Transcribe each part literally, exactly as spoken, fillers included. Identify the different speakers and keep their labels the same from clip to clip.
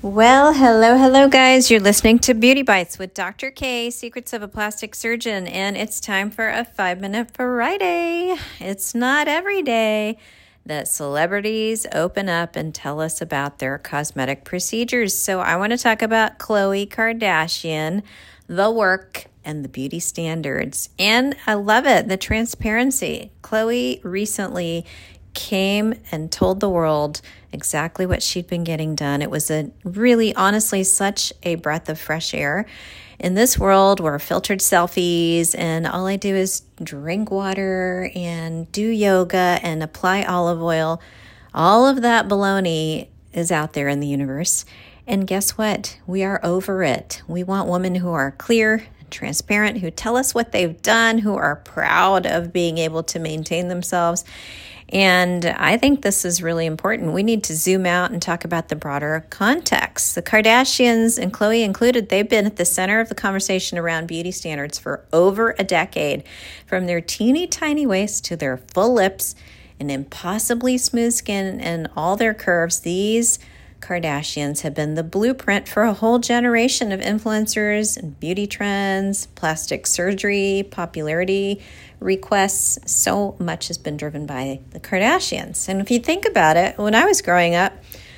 Speaker 1: Well, hello, hello, guys. You're listening to Beauty Bites with Doctor K, Secrets of a Plastic Surgeon, and it's time for a five-minute Friday. It's not every day that celebrities open up and tell us about their cosmetic procedures. So I want to talk about Khloe Kardashian, the work, and the beauty standards. And I love it, the transparency. Khloe recently came and told the world exactly what she'd been getting done. It was a really, honestly, such a breath of fresh air in this world where filtered selfies and all I do is drink water and do yoga and apply olive oil. All of that baloney is out there in the universe. And guess what? We are over it. We want women who are clear, transparent, who tell us what they've done, who are proud of being able to maintain themselves. And I think this is really important. We need to zoom out and talk about the broader context. The Kardashians, and Khloe included, they've been at the center of the conversation around beauty standards for over a decade. From their teeny tiny waist to their full lips and impossibly smooth skin and all their curves, these Kardashians have been the blueprint for a whole generation of influencers and beauty trends, plastic surgery, popularity requests. So much has been driven by the Kardashians. And if you think about it, when I was growing up,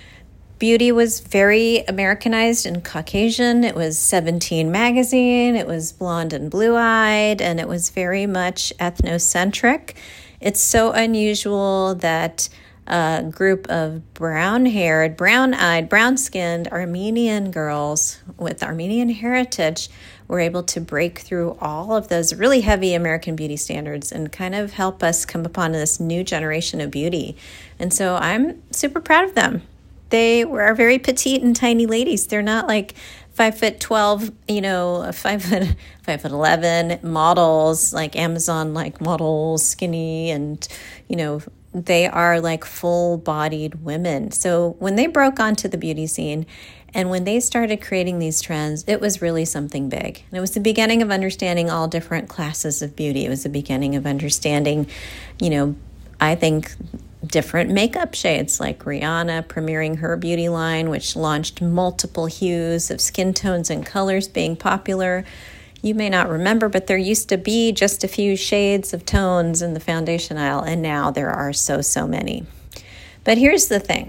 Speaker 1: beauty was very Americanized and Caucasian. It was Seventeen magazine, it was blonde and blue-eyed, and it was very much ethnocentric. It's so unusual that a group of brown-haired, brown-eyed, brown-skinned Armenian girls with Armenian heritage were able to break through all of those really heavy American beauty standards and kind of help us come upon this new generation of beauty. And so I'm super proud of them. They were very petite and tiny ladies. They're not like five foot twelve, you know, five foot five foot eleven models, like Amazon like models, skinny, and you know, they are like full-bodied women. So when they broke onto the beauty scene and when they started creating these trends, it was really something big. And it was the beginning of understanding all different classes of beauty. It was the beginning of understanding, you know, I think different makeup shades, like Rihanna premiering her beauty line, which launched multiple hues of skin tones and colors being popular. You may not remember, but there used to be just a few shades of tones in the foundation aisle, and now there are so, so many. But here's the thing.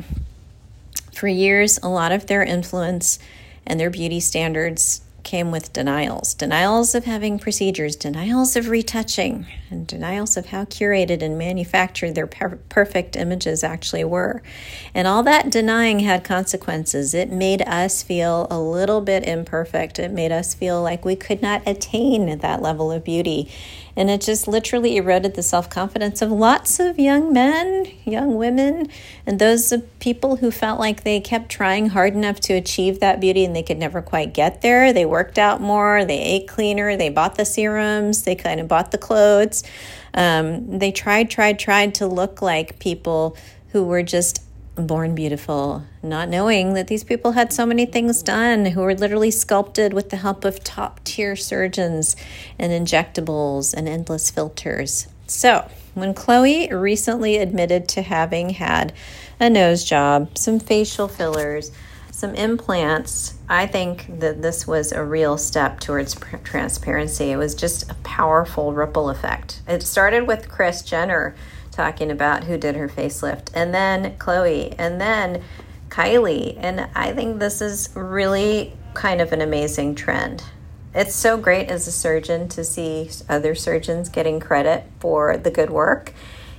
Speaker 1: For years, a lot of their influence and their beauty standards came with denials. Denials of having procedures, denials of retouching, and denials of how curated and manufactured their per- perfect images actually were. And all that denying had consequences. It made us feel a little bit imperfect. It made us feel like we could not attain that level of beauty. And it just literally eroded the self-confidence of lots of young men, young women, and those people who felt like they kept trying hard enough to achieve that beauty and they could never quite get there. They worked out more, they ate cleaner, they bought the serums, they kind of bought the clothes. Um, they tried, tried, tried to look like people who were just born beautiful, not knowing that these people had so many things done, who were literally sculpted with the help of top-tier surgeons and injectables and endless filters. So when Khloe recently admitted to having had a nose job, some facial fillers, some implants, I think that this was a real step towards pr- transparency. It was just a powerful ripple effect. It started with Kris Jenner talking about who did her facelift, and then Khloe, and then Kylie. And I think this is really kind of an amazing trend. It's so great as a surgeon to see other surgeons getting credit for the good work.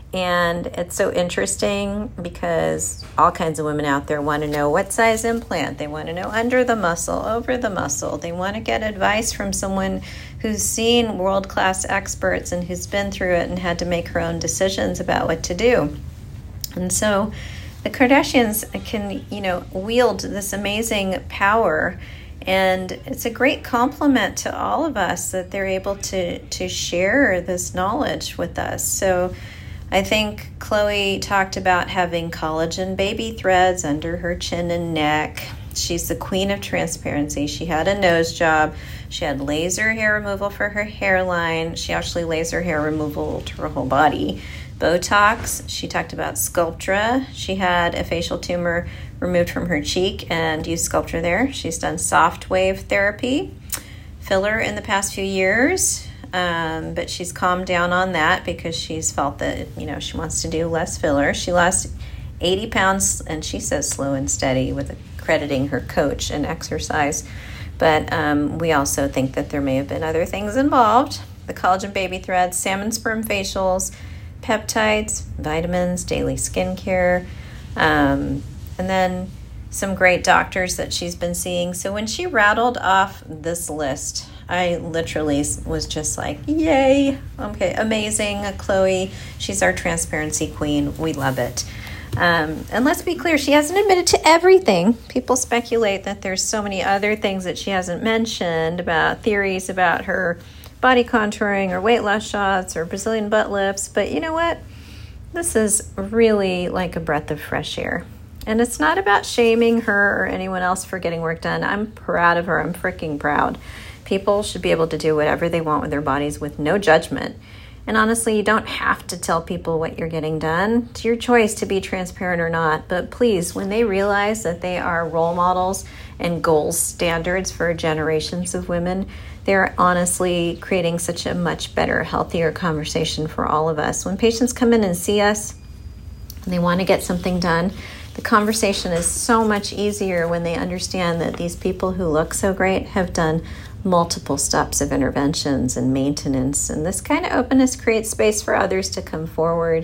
Speaker 1: And it's so interesting because all kinds of women out there want to know what size implant. They want to know under the muscle, over the muscle. They want to get advice from someone who's seen world-class experts and who's been through it and had to make her own decisions about what to do. And so the Kardashians can, you know, wield this amazing power. And it's a great compliment to all of us that they're able to, to share this knowledge with us. So I think Khloe talked about having collagen baby threads under her chin and neck. She's the queen of transparency. She had a nose job. She had laser hair removal for her hairline. She actually laser hair removal to her whole body. Botox. She talked about Sculptra. She had a facial tumor removed from her cheek and used Sculptra there. She's done soft wave therapy, filler in the past few years, um, but she's calmed down on that because she's felt that, you know, she wants to do less filler. She lost eighty pounds, and she says slow and steady, with crediting her coach and exercise. But um, we also think that there may have been other things involved. The collagen baby threads, salmon sperm facials, peptides, vitamins, daily skincare, um, and then some great doctors that she's been seeing. So when she rattled off this list, I literally was just like, yay, okay, amazing, Chloe. She's our transparency queen. We love it. Um, and let's be clear, she hasn't admitted to everything. People speculate that there's so many other things that she hasn't mentioned, about theories about her body contouring or weight loss shots or Brazilian butt lifts. But you know what? This is really like a breath of fresh air. And it's not about shaming her or anyone else for getting work done. I'm proud of her. I'm freaking proud. People should be able to do whatever they want with their bodies with no judgment. And honestly, you don't have to tell people what you're getting done. It's your choice to be transparent or not. But please, when they realize that they are role models and gold standards for generations of women, they're honestly creating such a much better, healthier conversation for all of us. When patients come in and see us and they want to get something done, the conversation is so much easier when they understand that these people who look so great have done multiple steps of interventions and maintenance. And this kind of openness creates space for others to come forward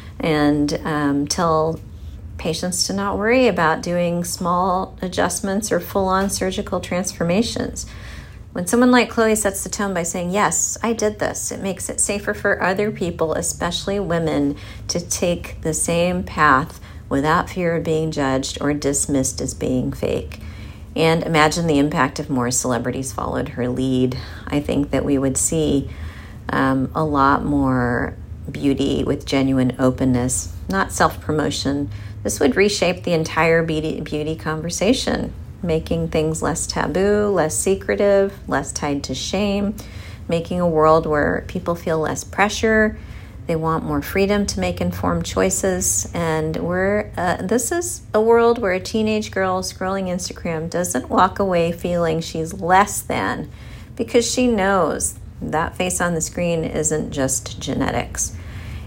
Speaker 1: and um, tell patients to not worry about doing small adjustments or full-on surgical transformations. When someone like Chloe sets the tone by saying, yes, I did this, it makes it safer for other people, especially women, to take the same path without fear of being judged or dismissed as being fake. And imagine the impact if more celebrities followed her lead. I think that we would see um, a lot more beauty with genuine openness, not self-promotion. This would reshape the entire beauty, beauty conversation, making things less taboo, less secretive, less tied to shame, making a world where people feel less pressure. They want more freedom to make informed choices. And we're uh, this is a world where a teenage girl scrolling Instagram doesn't walk away feeling she's less than, because she knows that face on the screen isn't just genetics.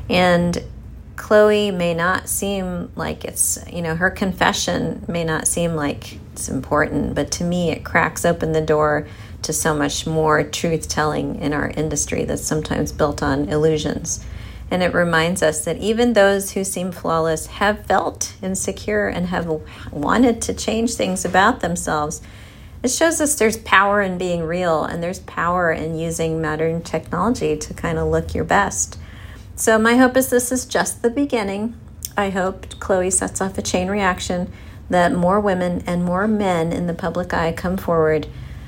Speaker 1: And Chloe may not seem like it's, you know, her confession may not seem like it's important, but to me it cracks open the door to so much more truth-telling in our industry that's sometimes built on illusions. And it reminds us that even those who seem flawless have felt insecure and have wanted to change things about themselves. It shows us there's power in being real, and there's power in using modern technology to kind of look your best. So my hope is this is just the beginning. I hope Chloe sets off a chain reaction, that more women and more men in the public eye come forward.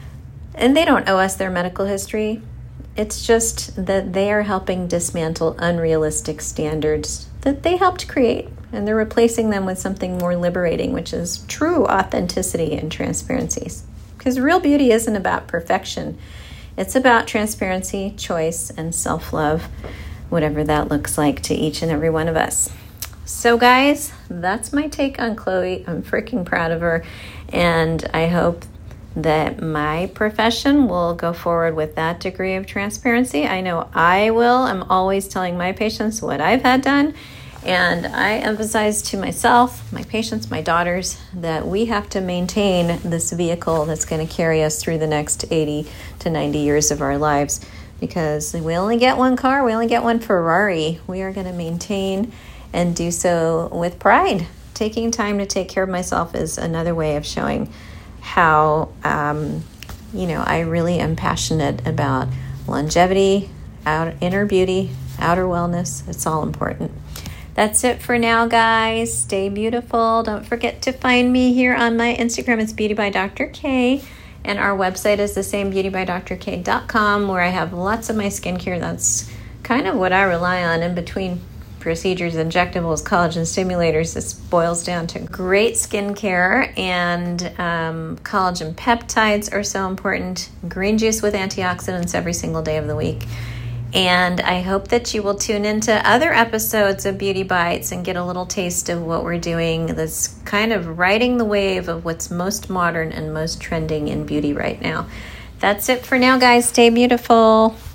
Speaker 1: And they don't owe us their medical history. It's just that they are helping dismantle unrealistic standards that they helped create, and they're replacing them with something more liberating, which is true authenticity and transparency. Because real beauty isn't about perfection. It's about transparency, choice, and self-love, whatever that looks like to each and every one of us. So guys, that's my take on Chloe. I'm freaking proud of her, and I hope that my profession will go forward with that degree of transparency. I know I will. I'm always telling my patients what I've had done, and I emphasize to myself, my patients, my daughters, that we have to maintain this vehicle that's going to carry us through the next eighty to ninety years of our lives, because we only get one car, we only get one Ferrari. We are going to maintain and do so with pride. Taking time to take care of myself is another way of showing how, um, you know, I really am passionate about longevity, outer, inner beauty, outer wellness. It's all important. That's it for now, guys. Stay beautiful. Don't forget to find me here on my Instagram. It's Beauty by Doctor K. And our website is the same, beauty by dr k dot com, where I have lots of my skincare. That's kind of what I rely on in between procedures, injectables, collagen stimulators. This boils down to great skincare, and um, collagen peptides are so important. Green juice with antioxidants every single day of the week. And I hope that you will tune into other episodes of Beauty Bites and get a little taste of what we're doing that's kind of riding the wave of what's most modern and most trending in beauty right now. That's it for now, guys. Stay beautiful.